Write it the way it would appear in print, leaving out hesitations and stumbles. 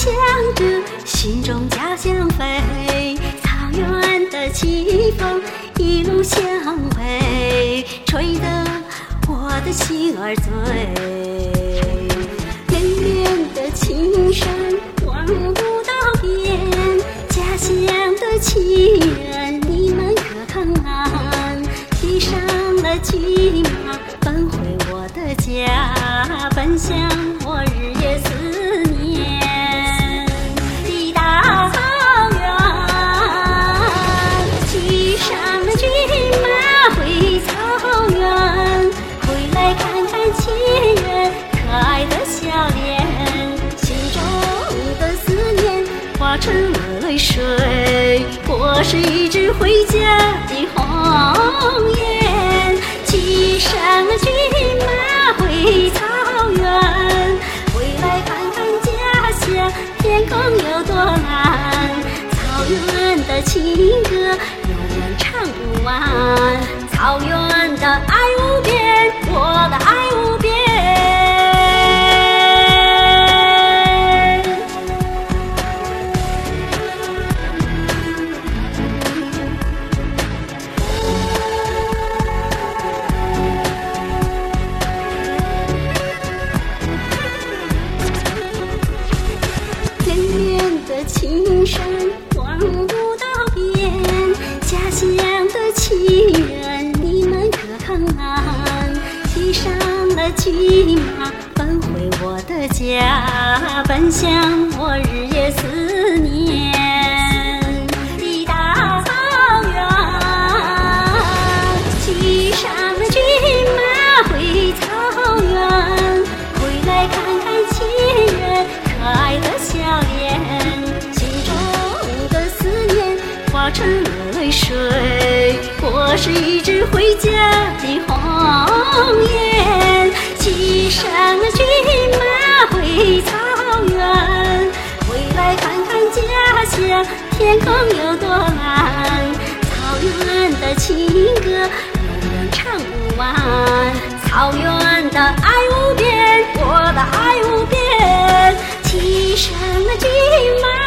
响着心中家乡飞，草原的清风一路相陪，吹得我的心儿醉。连绵的青山望不到边，家乡的亲人你们可曾安？骑上了骏马奔回我的家，奔向我日夜思念的大草原。骑上了骏马回草原，回来看看亲人可爱的笑脸，心中的思念化成了泪水。我是一只回家的鸿雁，骑上了骏马回草原，回来看看家乡天空有多蓝。草原的情歌永远唱不完，草原的爱无边，我的爱无边。连绵的青山望不到边，家乡的亲人你们可曾安？骑上了骏马奔回我的家，奔向我日夜思念的大草原。骑上了骏马回草原，回来看看亲人可爱的笑脸，心中的思念化成了泪水。我是一只回家的鸿雁，骑上了骏马回草原，回来看看家乡天空有多蓝。草原的情歌永远唱不完，草原的爱无边，我的爱无边。骑上了骏马